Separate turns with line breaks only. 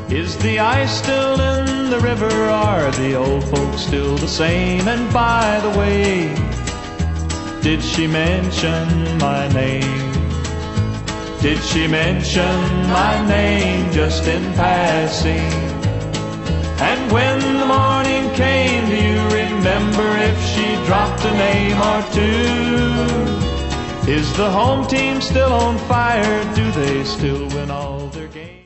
Is the ice still in the river? Are the old folks still the same? And by the way, did she mention my name? Did she mention my name just in passing? And when the morning came, do you remember if she dropped a name or two? Is the home team still on fire? Do they still win all their games?